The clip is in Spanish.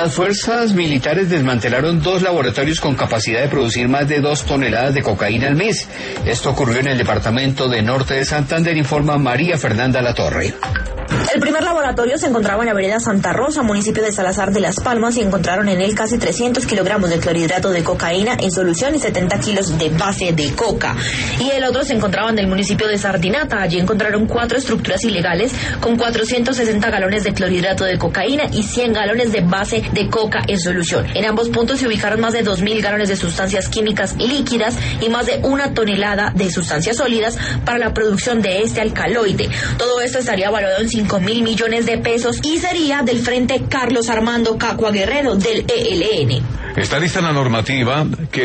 Las fuerzas militares desmantelaron 2 laboratorios con capacidad de producir más de 2 toneladas de cocaína al mes. Esto ocurrió en el departamento de Norte de Santander, informa María Fernanda Latorre. El primer laboratorio se encontraba en la vereda Santa Rosa, municipio de Salazar de las Palmas, y encontraron en él casi 300 kilogramos de clorhidrato de cocaína en solución y 70 kilos de base de coca. Y el otro se encontraba en el municipio de Sardinata. Allí encontraron 4 estructuras ilegales con 460 galones de clorhidrato de cocaína y 100 galones de base de coca en solución. En ambos puntos se ubicaron más de 2.000 galones de sustancias químicas líquidas y más de 1 tonelada de sustancias sólidas para la producción de este alcaloide. Todo esto estaría evaluado en 5.000 millones de pesos y sería del Frente Carlos Armando Cacua Guerrero del ELN. Está lista la normativa que